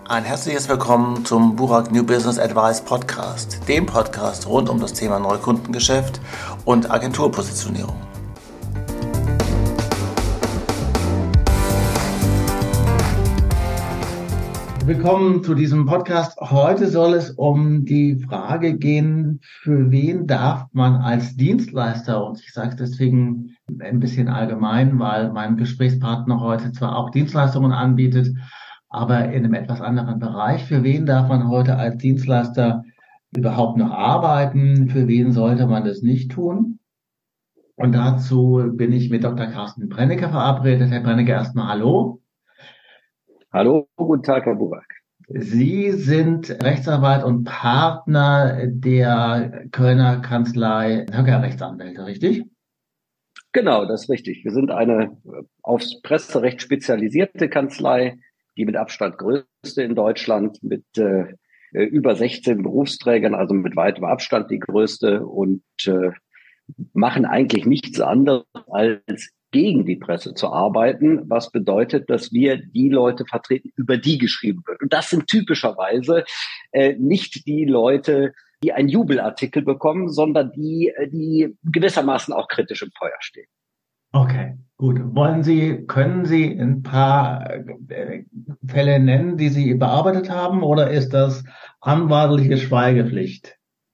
Ein herzliches Willkommen zum Burak New Business Advice Podcast, dem Podcast rund um das Thema Neukundengeschäft und Agenturpositionierung. Willkommen zu diesem Podcast. Heute soll es um die Frage gehen, für wen darf man als Dienstleister, und ich sage es deswegen ein bisschen allgemein, weil mein Gesprächspartner heute zwar auch Dienstleistungen anbietet, aber in einem etwas anderen Bereich. Für wen darf man heute als Dienstleister überhaupt noch arbeiten? Für wen sollte man das nicht tun? Und dazu bin ich mit Dr. Carsten Brennecke verabredet. Herr Brennecke, erstmal hallo. Hallo, guten Tag, Herr Burak. Sie sind Rechtsanwalt und Partner der Kölner Kanzlei Höcker Rechtsanwälte, richtig? Genau, das ist richtig. Wir sind eine aufs Presserecht spezialisierte Kanzlei, die mit Abstand größte in Deutschland, mit über 16 Berufsträgern, also mit weitem Abstand die größte, und machen eigentlich nichts anderes als gegen die Presse zu arbeiten, was bedeutet, dass wir die Leute vertreten, über die geschrieben wird. Und das sind typischerweise nicht die Leute, die einen Jubelartikel bekommen, sondern die gewissermaßen auch kritisch im Feuer stehen. Okay, gut. Können Sie ein paar Fälle nennen, die Sie bearbeitet haben, oder ist das anwaltliche Schweigepflicht?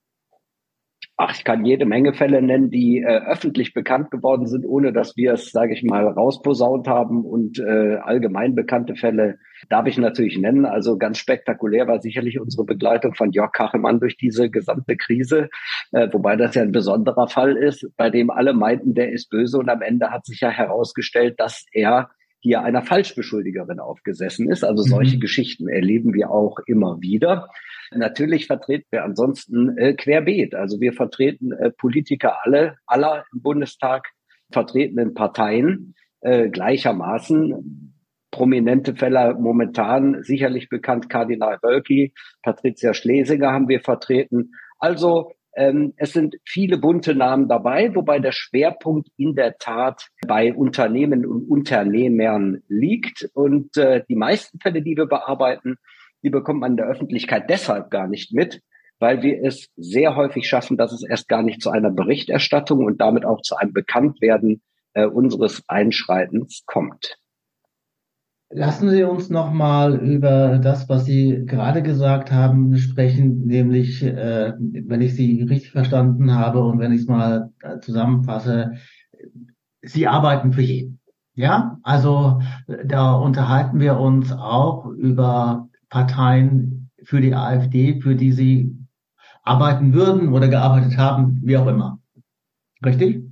Ach, ich kann jede Menge Fälle nennen, die öffentlich bekannt geworden sind, ohne dass wir es, sage ich mal, rausposaunt haben. Und allgemein bekannte Fälle darf ich natürlich nennen. Also ganz spektakulär war sicherlich unsere Begleitung von Jörg Kachelmann durch diese gesamte Krise, wobei das ja ein besonderer Fall ist, bei dem alle meinten, der ist böse. Und am Ende hat sich ja herausgestellt, dass er hier einer Falschbeschuldigerin aufgesessen ist. Also solche Geschichten erleben wir auch immer wieder. Natürlich vertreten wir ansonsten querbeet. Also wir vertreten Politiker aller im Bundestag vertretenen Parteien gleichermaßen. Prominente Fälle momentan sicherlich bekannt: Kardinal Wölki, Patricia Schlesinger haben wir vertreten. Also es sind viele bunte Namen dabei, wobei der Schwerpunkt in der Tat bei Unternehmen und Unternehmern liegt. Und die meisten Fälle, die wir bearbeiten, die bekommt man in der Öffentlichkeit deshalb gar nicht mit, weil wir es sehr häufig schaffen, dass es erst gar nicht zu einer Berichterstattung und damit auch zu einem Bekanntwerden unseres Einschreitens kommt. Lassen Sie uns nochmal über das, was Sie gerade gesagt haben, sprechen, nämlich, wenn ich Sie richtig verstanden habe und wenn ich es mal zusammenfasse, Sie arbeiten für jeden. Ja, also da unterhalten wir uns auch über Parteien für die AfD, für die Sie arbeiten würden oder gearbeitet haben, wie auch immer. Richtig?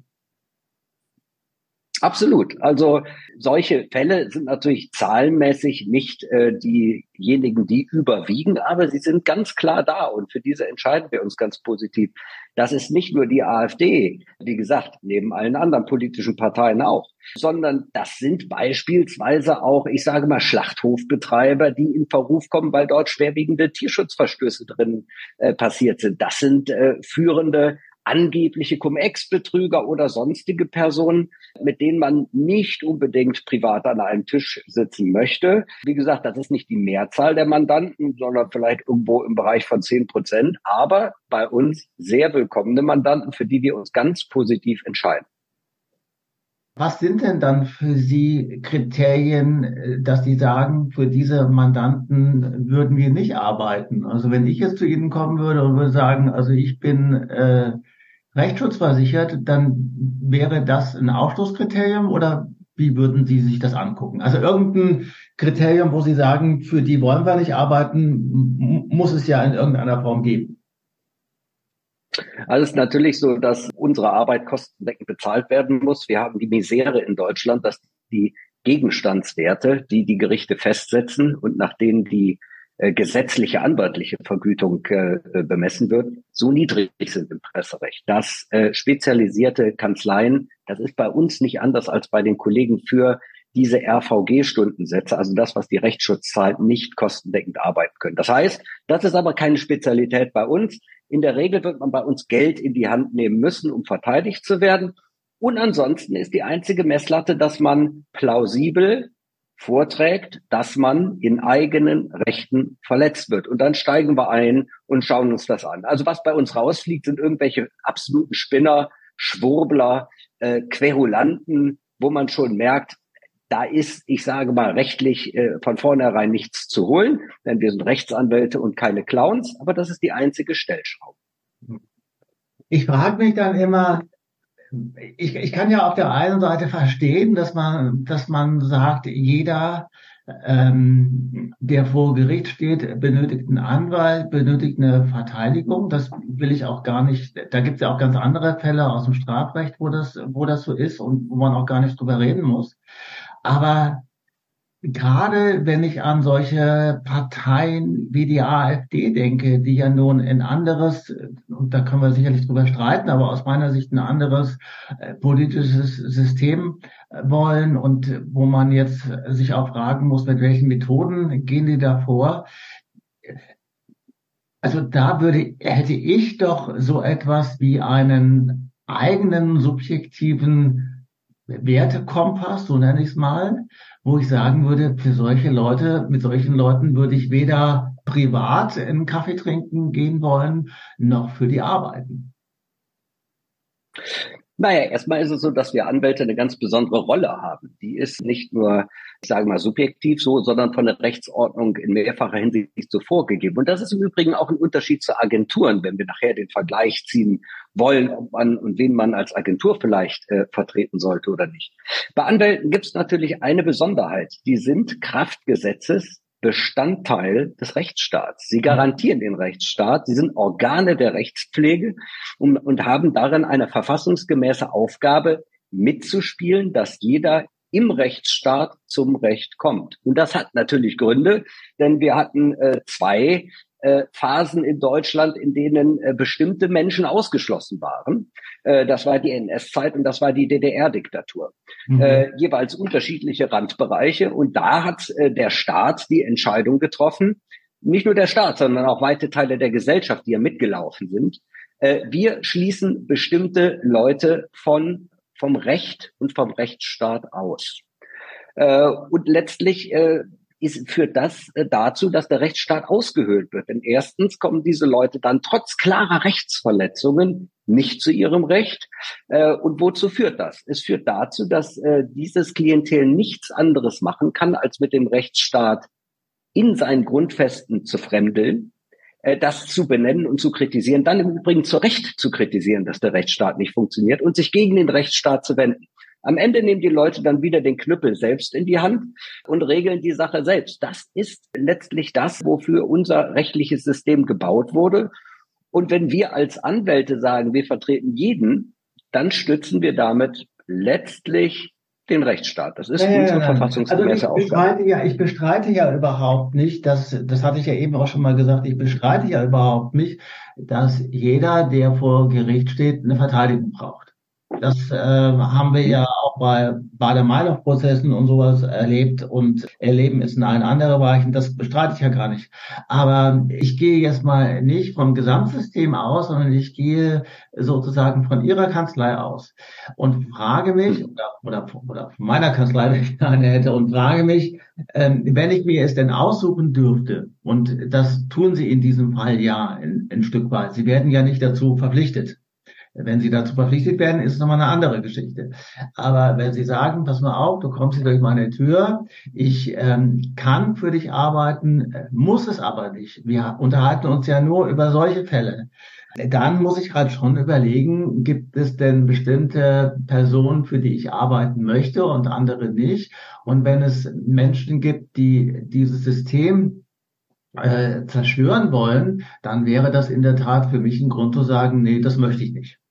Absolut. Also solche Fälle sind natürlich zahlenmäßig nicht diejenigen, die überwiegen, aber sie sind ganz klar da, und für diese entscheiden wir uns ganz positiv. Das ist nicht nur die AfD, wie gesagt, neben allen anderen politischen Parteien auch, sondern das sind beispielsweise auch, ich sage mal, Schlachthofbetreiber, die in Verruf kommen, weil dort schwerwiegende Tierschutzverstöße drin passiert sind. Das sind führende angebliche Cum-Ex-Betrüger oder sonstige Personen, mit denen man nicht unbedingt privat an einem Tisch sitzen möchte. Wie gesagt, das ist nicht die Mehrzahl der Mandanten, sondern vielleicht irgendwo im Bereich von 10%, aber bei uns sehr willkommene Mandanten, für die wir uns ganz positiv entscheiden. Was sind denn dann für Sie Kriterien, dass Sie sagen, für diese Mandanten würden wir nicht arbeiten? Also wenn ich jetzt zu Ihnen kommen würde und würde sagen, also ich bin rechtsschutzversichert, dann wäre das ein Ausschlusskriterium, oder wie würden Sie sich das angucken? Also irgendein Kriterium, wo Sie sagen, für die wollen wir nicht arbeiten, muss es ja in irgendeiner Form geben. Also es ist natürlich so, dass unsere Arbeit kostendeckend bezahlt werden muss. Wir haben die Misere in Deutschland, dass die Gegenstandswerte, die die Gerichte festsetzen und nach denen die gesetzliche anwaltliche Vergütung bemessen wird, so niedrig sind im Presserecht. Dass spezialisierte Kanzleien, das ist bei uns nicht anders als bei den Kollegen, für diese RVG-Stundensätze, also das, was die Rechtsschutz zahlt, nicht kostendeckend arbeiten können. Das heißt, das ist aber keine Spezialität bei uns. In der Regel wird man bei uns Geld in die Hand nehmen müssen, um verteidigt zu werden. Und ansonsten ist die einzige Messlatte, dass man plausibel vorträgt, dass man in eigenen Rechten verletzt wird. Und dann steigen wir ein und schauen uns das an. Also was bei uns rausfliegt, sind irgendwelche absoluten Spinner, Schwurbler, Querulanten, wo man schon merkt, da ist, ich sage mal, rechtlich von vornherein nichts zu holen, denn wir sind Rechtsanwälte und keine Clowns, aber das ist die einzige Stellschraube. Ich frage mich dann immer, ich kann ja auf der einen Seite verstehen, dass man sagt, jeder, der vor Gericht steht, benötigt einen Anwalt, benötigt eine Verteidigung. Das will ich auch gar nicht. Da gibt es ja auch ganz andere Fälle aus dem Strafrecht, wo das so ist und wo man auch gar nicht drüber reden muss. Aber gerade wenn ich an solche Parteien wie die AfD denke, die ja nun ein anderes, und da können wir sicherlich drüber streiten, aber aus meiner Sicht ein anderes politisches System wollen und wo man jetzt sich auch fragen muss, mit welchen Methoden gehen die da vor. Also da hätte ich doch so etwas wie einen eigenen subjektiven Wertekompass, so nenne ich es mal, wo ich sagen würde, für solche Leute, mit solchen Leuten würde ich weder privat einen Kaffee trinken gehen wollen, noch für die arbeiten. Naja, erstmal ist es so, dass wir Anwälte eine ganz besondere Rolle haben. Die ist nicht nur, ich sage mal, subjektiv so, sondern von der Rechtsordnung in mehrfacher Hinsicht so vorgegeben. Und das ist im Übrigen auch ein Unterschied zu Agenturen, wenn wir nachher den Vergleich ziehen wollen, ob man und wen man als Agentur vielleicht vertreten sollte oder nicht. Bei Anwälten gibt es natürlich eine Besonderheit. Die sind Kraft Gesetzes Bestandteil des Rechtsstaats. Sie garantieren den Rechtsstaat, sie sind Organe der Rechtspflege und haben darin eine verfassungsgemäße Aufgabe, mitzuspielen, dass jeder im Rechtsstaat zum Recht kommt. Und das hat natürlich Gründe, denn wir hatten zwei Phasen in Deutschland, in denen bestimmte Menschen ausgeschlossen waren. Das war die NS-Zeit und das war die DDR-Diktatur. Jeweils unterschiedliche Randbereiche. Und da hat der Staat die Entscheidung getroffen, nicht nur der Staat, sondern auch weite Teile der Gesellschaft, die ja mitgelaufen sind. Wir schließen bestimmte Leute vom Recht und vom Rechtsstaat aus. Und letztlich führt das dazu, dass der Rechtsstaat ausgehöhlt wird. Denn erstens kommen diese Leute dann trotz klarer Rechtsverletzungen nicht zu ihrem Recht. Und wozu führt das? Es führt dazu, dass dieses Klientel nichts anderes machen kann, als mit dem Rechtsstaat in seinen Grundfesten zu fremdeln, das zu benennen und zu kritisieren, dann im Übrigen zu Recht zu kritisieren, dass der Rechtsstaat nicht funktioniert und sich gegen den Rechtsstaat zu wenden. Am Ende nehmen die Leute dann wieder den Knüppel selbst in die Hand und regeln die Sache selbst. Das ist letztlich das, wofür unser rechtliches System gebaut wurde. Und wenn wir als Anwälte sagen, wir vertreten jeden, dann stützen wir damit letztlich den Rechtsstaat. Das ist unsere verfassungsgemäße Aufgabe. Ich bestreite ja überhaupt nicht, das hatte ich ja eben auch schon mal gesagt, ich bestreite ja überhaupt nicht, dass jeder, der vor Gericht steht, eine Verteidigung braucht. Das haben wir ja auch bei Baader-Meinhof-Prozessen und sowas erlebt und erleben es in allen anderen Bereichen. Das bestreite ich ja gar nicht. Aber ich gehe jetzt mal nicht vom Gesamtsystem aus, sondern ich gehe sozusagen von Ihrer Kanzlei aus und frage mich, oder von meiner Kanzlei, wenn ich eine hätte, und frage mich, wenn ich mir es denn aussuchen dürfte, und das tun Sie in diesem Fall ja ein Stück weit, Sie werden ja nicht dazu verpflichtet. Wenn Sie dazu verpflichtet werden, ist es nochmal eine andere Geschichte. Aber wenn Sie sagen, pass mal auf, du kommst hier durch meine Tür, ich kann für dich arbeiten, muss es aber nicht. Wir unterhalten uns ja nur über solche Fälle. Dann muss ich halt schon überlegen, gibt es denn bestimmte Personen, für die ich arbeiten möchte und andere nicht? Und wenn es Menschen gibt, die dieses System zerstören wollen, dann wäre das in der Tat für mich ein Grund zu sagen, nee, das möchte ich nicht.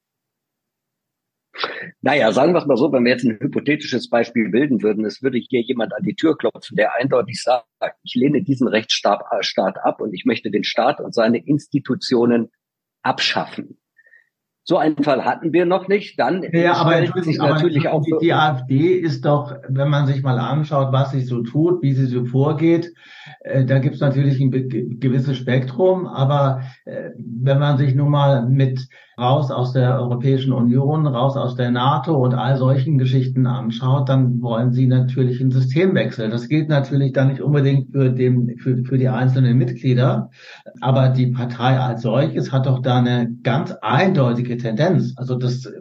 Naja, sagen wir es mal so, wenn wir jetzt ein hypothetisches Beispiel bilden würden, es würde hier jemand an die Tür klopfen, der eindeutig sagt, ich lehne diesen Rechtsstaat ab und ich möchte den Staat und seine Institutionen abschaffen. So einen Fall hatten wir noch nicht. Dann stellt sich natürlich auch die AfD ist doch, wenn man sich mal anschaut, was sie so tut, wie sie so vorgeht, da gibt es natürlich ein gewisses Spektrum. Aber wenn man sich nun mal mit raus aus der Europäischen Union, raus aus der NATO und all solchen Geschichten anschaut, dann wollen sie natürlich einen Systemwechsel. Das gilt natürlich dann nicht unbedingt für die einzelnen Mitglieder, aber die Partei als solches hat doch da eine ganz eindeutige Tendenz. Also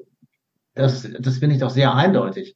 das finde ich doch sehr eindeutig.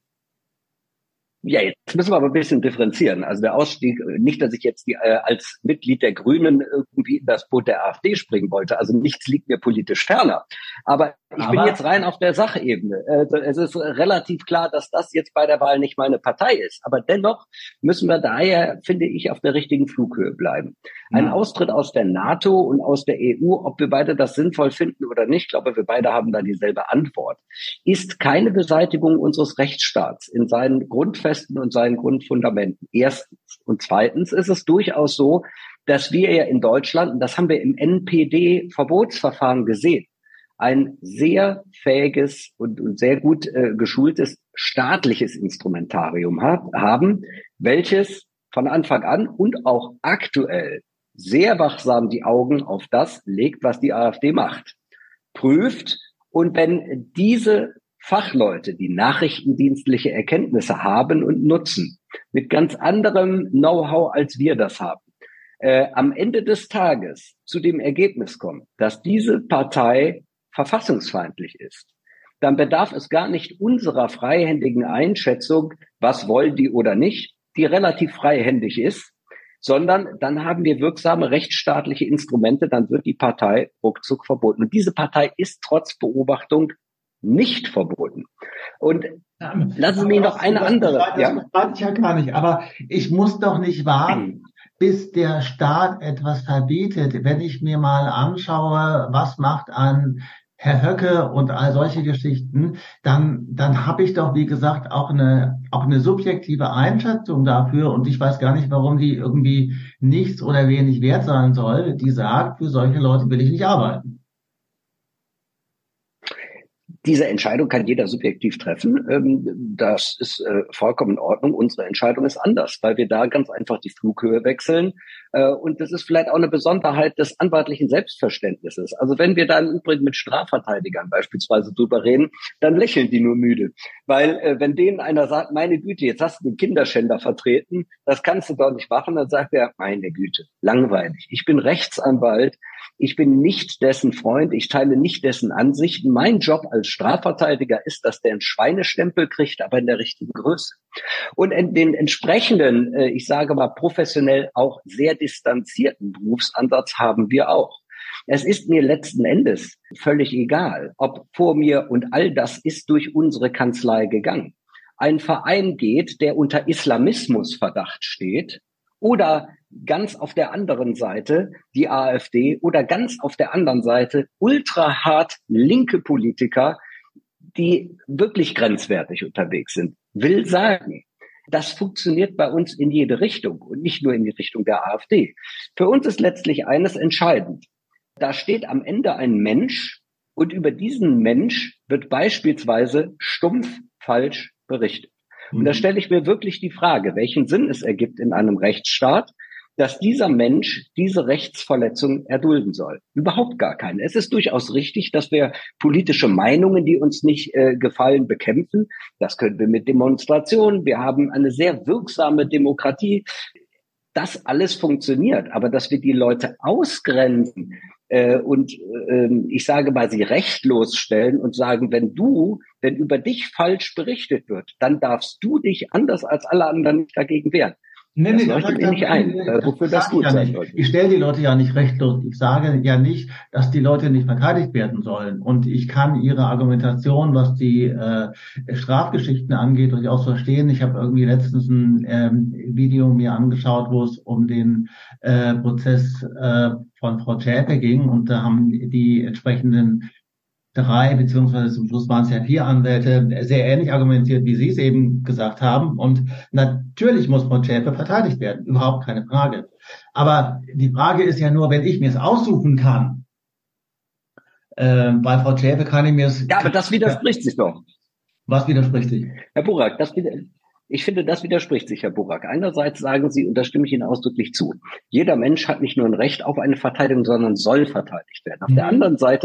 Ja, jetzt müssen wir aber ein bisschen differenzieren. Also der Ausstieg, nicht, dass ich jetzt als Mitglied der Grünen irgendwie in das Boot der AfD springen wollte. Also nichts liegt mir politisch ferner. Aber ich bin jetzt rein auf der Sachebene. Es ist relativ klar, dass das jetzt bei der Wahl nicht meine Partei ist. Aber dennoch müssen wir daher, finde ich, auf der richtigen Flughöhe bleiben. Ein Austritt aus der NATO und aus der EU, ob wir beide das sinnvoll finden oder nicht, ich glaube, wir beide haben da dieselbe Antwort, ist keine Beseitigung unseres Rechtsstaats in seinen Grundfesten und seinen Grundfundamenten. Erstens. Und zweitens ist es durchaus so, dass wir ja in Deutschland, und das haben wir im NPD-Verbotsverfahren gesehen, ein sehr fähiges und sehr gut geschultes staatliches Instrumentarium haben, welches von Anfang an und auch aktuell sehr wachsam die Augen auf das legt, was die AfD macht, prüft. Und wenn diese Fachleute, die nachrichtendienstliche Erkenntnisse haben und nutzen, mit ganz anderem Know-how, als wir das haben, am Ende des Tages zu dem Ergebnis kommen, dass diese Partei verfassungsfeindlich ist, dann bedarf es gar nicht unserer freihändigen Einschätzung, was wollen die oder nicht, die relativ freihändig ist, sondern dann haben wir wirksame rechtsstaatliche Instrumente, dann wird die Partei ruckzuck verboten. Und diese Partei ist trotz Beobachtung nicht verboten. Und lassen Sie mich noch eine andere. Das bestreite ich ja gar nicht, aber ich muss doch nicht warten, bis der Staat etwas verbietet. Wenn ich mir mal anschaue, was macht ein Herr Höcke und all solche Geschichten, dann habe ich doch, wie gesagt, auch eine subjektive Einschätzung dafür und ich weiß gar nicht, warum die irgendwie nichts oder wenig wert sein soll, die sagt, für solche Leute will ich nicht arbeiten. Diese Entscheidung kann jeder subjektiv treffen. Das ist vollkommen in Ordnung. Unsere Entscheidung ist anders, weil wir da ganz einfach die Flughöhe wechseln. Und das ist vielleicht auch eine Besonderheit des anwaltlichen Selbstverständnisses. Also wenn wir da im Übrigen mit Strafverteidigern beispielsweise drüber reden, dann lächeln die nur müde. Weil wenn denen einer sagt, meine Güte, jetzt hast du den Kinderschänder vertreten, das kannst du doch nicht machen, dann sagt er, meine Güte, langweilig. Ich bin Rechtsanwalt. Ich bin nicht dessen Freund, ich teile nicht dessen Ansichten. Mein Job als Strafverteidiger ist, dass der einen Schweinestempel kriegt, aber in der richtigen Größe. Und in den entsprechenden, ich sage mal professionell auch sehr distanzierten Berufsansatz haben wir auch. Es ist mir letzten Endes völlig egal, ob vor mir, und all das ist durch unsere Kanzlei gegangen, ein Verein geht, der unter Islamismusverdacht steht, oder ganz auf der anderen Seite die AfD oder ganz auf der anderen Seite ultrahart linke Politiker, die wirklich grenzwertig unterwegs sind. Will sagen, das funktioniert bei uns in jede Richtung und nicht nur in die Richtung der AfD. Für uns ist letztlich eines entscheidend. Da steht am Ende ein Mensch und über diesen Mensch wird beispielsweise stumpf falsch berichtet. Und da stelle ich mir wirklich die Frage, welchen Sinn es ergibt in einem Rechtsstaat, dass dieser Mensch diese Rechtsverletzung erdulden soll. Überhaupt gar keinen. Es ist durchaus richtig, dass wir politische Meinungen, die uns nicht gefallen, bekämpfen. Das können wir mit Demonstrationen. Wir haben eine sehr wirksame Demokratie. Das alles funktioniert. Aber dass wir die Leute ausgrenzen und ich sage mal, sie rechtlos stellen und sagen, wenn über dich falsch berichtet wird, dann darfst du dich anders als alle anderen dagegen wehren. Das leuchtet mir nicht ein, wofür das gut sein soll. Ich stelle die Leute ja nicht rechtlos. Ich sage ja nicht, dass die Leute nicht verteidigt werden sollen. Und ich kann ihre Argumentation, was die Strafgeschichten angeht, durchaus verstehen. Ich habe irgendwie letztens ein Video mir angeschaut, wo es um den Prozess von Frau Zschäpe ging. Und da haben die entsprechenden 3, beziehungsweise zum Schluss waren es ja 4 Anwälte, sehr ähnlich argumentiert, wie Sie es eben gesagt haben. Und natürlich muss Frau Zschäpe verteidigt werden, überhaupt keine Frage. Aber die Frage ist ja nur, wenn ich mir es aussuchen kann, bei Frau Zschäpe kann ich mir es... Ja, aber das widerspricht sich doch. Was widerspricht sich? Herr Burak, ich finde, das widerspricht sich, Herr Burak. Einerseits sagen Sie, und da stimme ich Ihnen ausdrücklich zu, jeder Mensch hat nicht nur ein Recht auf eine Verteidigung, sondern soll verteidigt werden. Auf der anderen Seite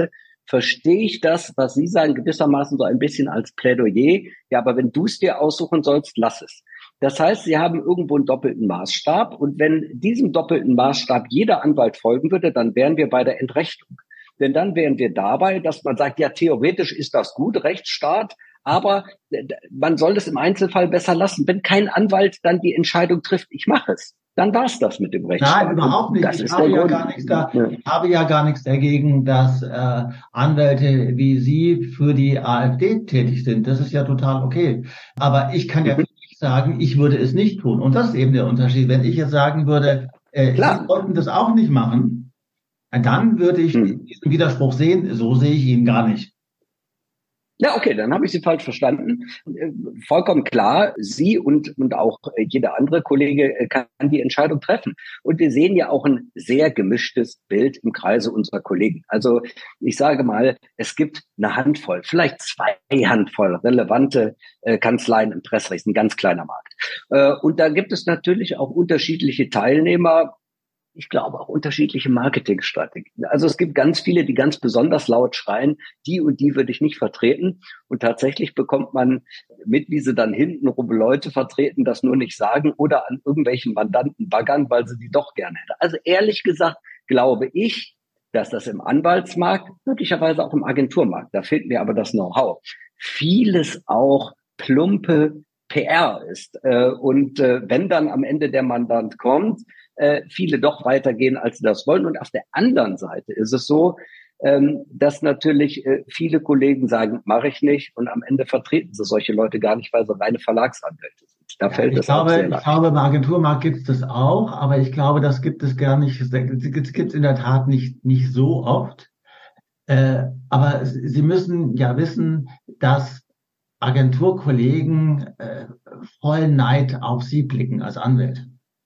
verstehe ich das, was Sie sagen, gewissermaßen so ein bisschen als Plädoyer. Ja, aber wenn du es dir aussuchen sollst, lass es. Das heißt, Sie haben irgendwo einen doppelten Maßstab. Und wenn diesem doppelten Maßstab jeder Anwalt folgen würde, dann wären wir bei der Entrechtung. Denn dann wären wir dabei, dass man sagt, ja, theoretisch ist das gut, Rechtsstaat, aber man soll es im Einzelfall besser lassen. Wenn kein Anwalt dann die Entscheidung trifft, ich mache es, dann war es das mit dem Rechtsstaat. Nein, überhaupt nicht. Das ist der Grund. Ich habe ja gar nichts dagegen, dass Anwälte wie Sie für die AfD tätig sind. Das ist ja total okay. Aber ich kann ja nicht sagen, ich würde es nicht tun. Und das ist eben der Unterschied. Wenn ich jetzt sagen würde, Sie sollten das auch nicht machen, dann würde ich diesen Widerspruch sehen. So sehe ich ihn gar nicht. Ja, okay, dann habe ich Sie falsch verstanden. Vollkommen klar, Sie und auch jeder andere Kollege kann die Entscheidung treffen. Und wir sehen ja auch ein sehr gemischtes Bild im Kreise unserer Kollegen. Also ich sage mal, es gibt eine Handvoll, vielleicht 2 Handvoll relevante Kanzleien im Presserecht, ein ganz kleiner Markt. Und da gibt es natürlich auch unterschiedliche Teilnehmer. Ich glaube auch unterschiedliche Marketingstrategien. Also es gibt ganz viele, die ganz besonders laut schreien, die und die würde ich nicht vertreten. Und tatsächlich bekommt man mit, wie sie dann hintenrum Leute vertreten, das nur nicht sagen oder an irgendwelchen Mandanten baggern, weil sie die doch gerne hätten. Also ehrlich gesagt glaube ich, dass das im Anwaltsmarkt, möglicherweise auch im Agenturmarkt, da fehlt mir aber das Know-how, vieles auch plumpe PR ist. Und wenn dann am Ende der Mandant kommt, viele doch weitergehen, als sie das wollen. Und auf der anderen Seite ist es so, dass natürlich viele Kollegen sagen, mache ich nicht. Und am Ende vertreten sie solche Leute gar nicht, weil sie reine Verlagsanwälte sind. Da fällt es auch sehr leicht. Ich glaube, im Agenturmarkt gibt es das auch, aber ich glaube, das gibt es gar nicht. Das gibt es in der Tat nicht so oft. Aber Sie müssen ja wissen, dass Agenturkollegen voll Neid auf Sie blicken als Anwälte.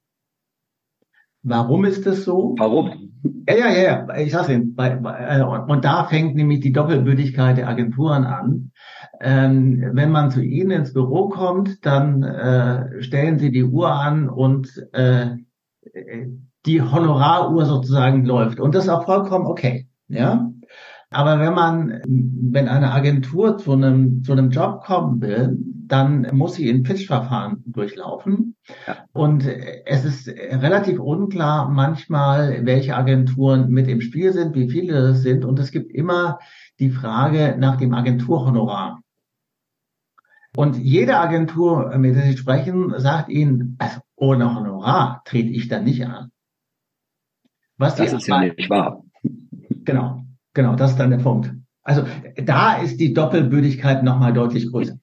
Warum ist das so? Warum? Ja. Ich sag's Ihnen. Und da fängt nämlich die Doppelbödigkeit der Agenturen an. Wenn man zu Ihnen ins Büro kommt, dann stellen Sie die Uhr an und die Honoraruhr sozusagen läuft. Und das ist auch vollkommen okay. Ja. Aber wenn eine Agentur zu einem Job kommen will, dann muss sie ein Pitch-Verfahren durchlaufen. Ja. Und es ist relativ unklar manchmal, welche Agenturen mit im Spiel sind, wie viele es sind. Und es gibt immer die Frage nach dem Agenturhonorar. Und jede Agentur, mit der Sie sprechen, sagt Ihnen, also ohne Honorar trete ich da nicht an. Das ist ja nicht wahr. Genau, das ist dann der Punkt. Also da ist die Doppelbödigkeit nochmal deutlich größer.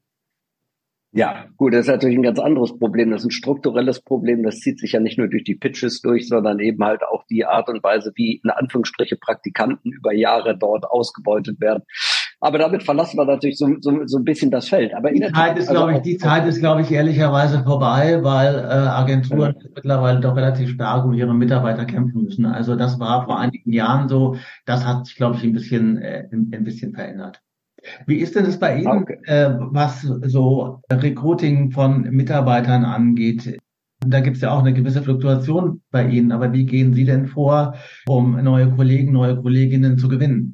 Ja, gut, das ist natürlich ein ganz anderes Problem. Das ist ein strukturelles Problem. Das zieht sich ja nicht nur durch die Pitches durch, sondern eben halt auch die Art und Weise, wie in Anführungsstriche Praktikanten über Jahre dort ausgebeutet werden. Aber damit verlassen wir natürlich so ein bisschen das Feld. Aber die Zeit ist, glaube ich, ehrlicherweise vorbei, weil Agenturen mittlerweile doch relativ stark um ihre Mitarbeiter kämpfen müssen. Also das war vor einigen Jahren so. Das hat sich, glaube ich, ein bisschen verändert. Wie ist denn das bei Ihnen, was so Recruiting von Mitarbeitern angeht? Da gibt es ja auch eine gewisse Fluktuation bei Ihnen. Aber wie gehen Sie denn vor, um neue Kollegen, neue Kolleginnen zu gewinnen?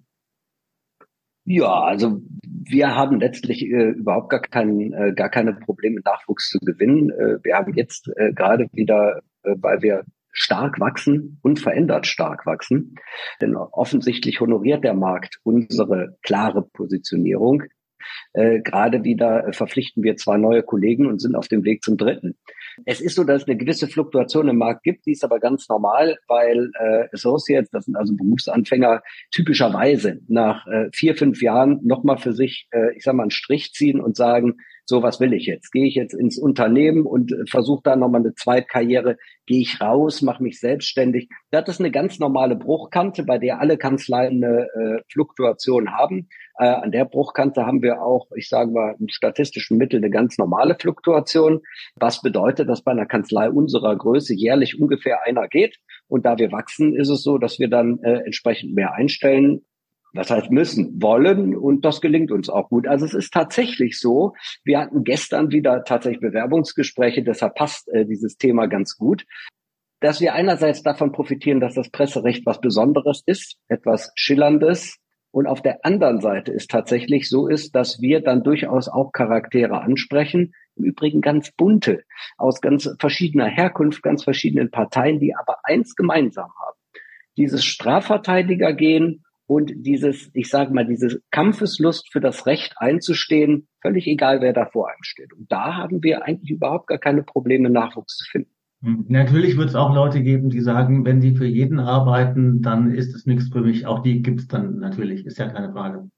Ja, also wir haben letztlich überhaupt gar keine Probleme, Nachwuchs zu gewinnen. Wir haben jetzt gerade wieder, weil wir stark wachsen, unverändert stark wachsen, denn offensichtlich honoriert der Markt unsere klare Positionierung. Gerade wieder verpflichten wir 2 neue Kollegen und sind auf dem Weg zum 3. Es ist so, dass es eine gewisse Fluktuation im Markt gibt, die ist aber ganz normal, weil Associates, das sind also Berufsanfänger, typischerweise nach 4, 5 Jahren nochmal für sich, einen Strich ziehen und sagen, so, was will ich jetzt? Gehe ich jetzt ins Unternehmen und versuche da nochmal eine Zweitkarriere? Gehe ich raus, mache mich selbstständig? Das ist eine ganz normale Bruchkante, bei der alle Kanzleien eine Fluktuation haben. An der Bruchkante haben wir auch, ich sage mal, im statistischen Mittel eine ganz normale Fluktuation. Was bedeutet, dass bei einer Kanzlei unserer Größe jährlich ungefähr einer geht? Und da wir wachsen, ist es so, dass wir dann entsprechend mehr einstellen. Das heißt, müssen, wollen, und das gelingt uns auch gut. Also es ist tatsächlich so, wir hatten gestern wieder tatsächlich Bewerbungsgespräche, deshalb passt dieses Thema ganz gut, dass wir einerseits davon profitieren, dass das Presserecht was Besonderes ist, etwas Schillerndes Und auf der anderen Seite ist tatsächlich so ist, dass wir dann durchaus auch Charaktere ansprechen, im Übrigen ganz bunte, aus ganz verschiedener Herkunft, ganz verschiedenen Parteien, die aber eins gemeinsam haben. Dieses Strafverteidigergehen und dieses, ich sage mal, diese Kampfeslust für das Recht einzustehen, völlig egal, wer da vor einem steht. Und da haben wir eigentlich überhaupt gar keine Probleme, Nachwuchs zu finden. Natürlich wird es auch Leute geben, die sagen, wenn die für jeden arbeiten, dann ist es nichts für mich. Auch die gibt es dann natürlich, ist ja keine Frage.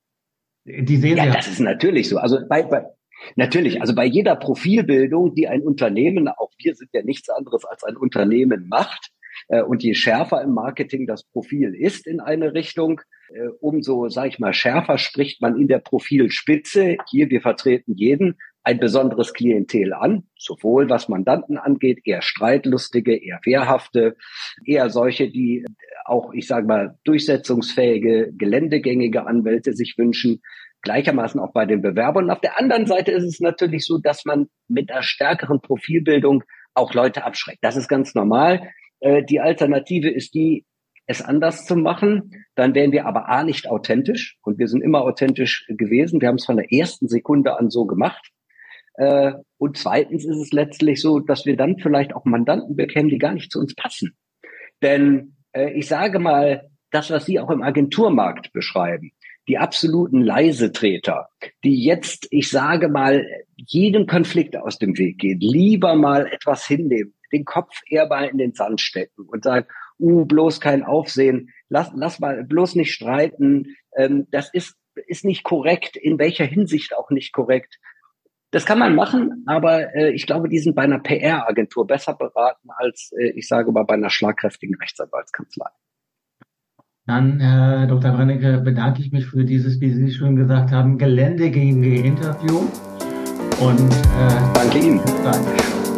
Die sehen ja, Sie das ist natürlich so. Also natürlich, also bei jeder Profilbildung, die ein Unternehmen, auch wir sind ja nichts anderes als ein Unternehmen macht, und je schärfer im Marketing das Profil ist in eine Richtung, umso, sage ich mal, schärfer spricht man in der Profilspitze. Hier, wir vertreten jeden, ein besonderes Klientel an, sowohl was Mandanten angeht, eher streitlustige, eher wehrhafte, eher solche, die auch, ich sage mal, durchsetzungsfähige, geländegängige Anwälte sich wünschen, gleichermaßen auch bei den Bewerbern. Und auf der anderen Seite ist es natürlich so, dass man mit einer stärkeren Profilbildung auch Leute abschreckt. Das ist ganz normal. Die Alternative ist die, es anders zu machen. Dann wären wir aber A, nicht authentisch. Und wir sind immer authentisch gewesen. Wir haben es von der ersten Sekunde an so gemacht. Und zweitens ist es letztlich so, dass wir dann vielleicht auch Mandanten bekämen, die gar nicht zu uns passen. Denn ich sage mal, das, was Sie auch im Agenturmarkt beschreiben, die absoluten Leisetreter, die jetzt, ich sage mal, jeden Konflikt aus dem Weg gehen, lieber mal etwas hinnehmen, den Kopf eher mal in den Sand stecken und sagen, bloß kein Aufsehen, lass mal bloß nicht streiten, das ist nicht korrekt, in welcher Hinsicht auch nicht korrekt. Das kann man machen, aber ich glaube, die sind bei einer PR-Agentur besser beraten als, ich sage mal, bei einer schlagkräftigen Rechtsanwaltskanzlei. Dann, Herr Dr. Brennecke, bedanke ich mich für dieses, wie Sie schon gesagt haben, geländegängige Interview. Und danke Ihnen. Danke.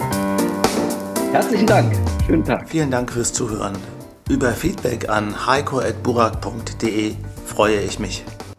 Herzlichen Dank. Schönen Tag. Vielen Dank fürs Zuhören. Über Feedback an heiko@burak.de freue ich mich.